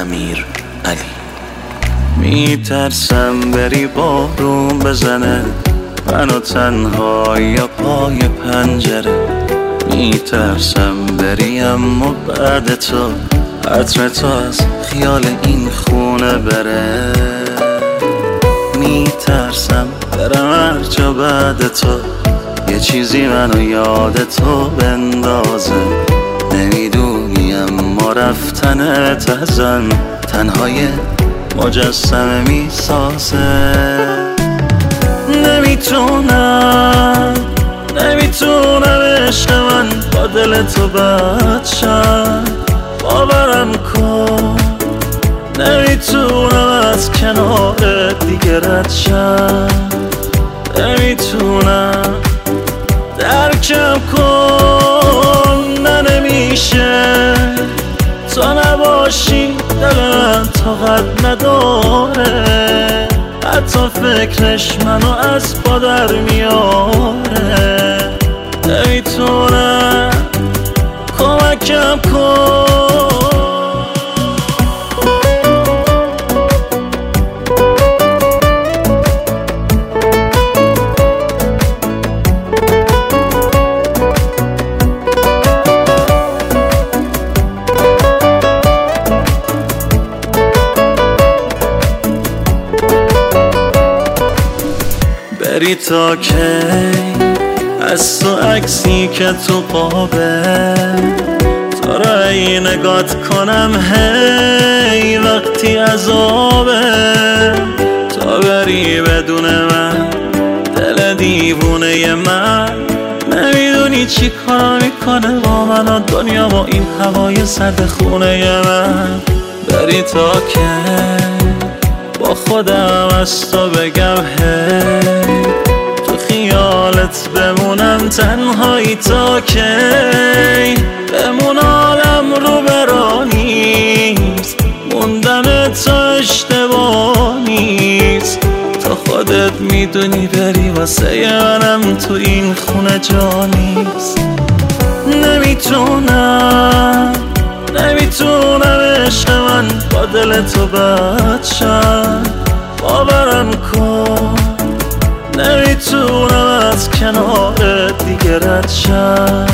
امیر علی. میترسم بری بارون بزنه منو تنهایی پای پنجره، میترسم بری اما بعد تو عطر تو از خیال این خونه بره، میترسم برم هر جا بعد تو یه چیزی منو یاد تو بندازه، نمیدونی اما رفتنت ازم تنهای مجسمه میسازه. نمیتونم عشق من با دل تو بد شد، باورم کن نمیتونم از کنارت دیگه رد شم، نمیتونم درکم کن، نمیشه تو نباشی دل من طاقت نداره، حتی فکرش منو از پا در میاره، نمیتونم کمکم کن. بری تا کی از تو عکسی که تو قابه تو را ای نگات کنم هی وقتی عذابه، تا بری بدون من دل دیوونه من نمیدونی چی کارا میکنه با من و دنیا با این هوای سرد خونه من. بری تا کی با خودم از تو بگم هی تو خیالت بمونم تنهایی تا کی، بمون عالم رو برا نیست، موندن تو اشتباه نیست، تو خودت میدونی بری واسه منم تو این خونه جا نیست. نمیتونم عشق من با دل تو بد شد، باورم کن نمیتونم از کنارت دیگه رد شم،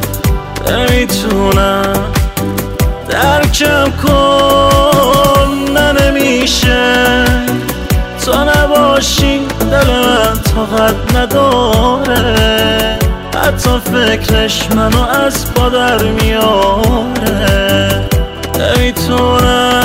نمیتونم درکم کن، نمیشه تو نباشی دل من طاقت نداره، حتی فکرش منو از پا در میاره، نمیتونم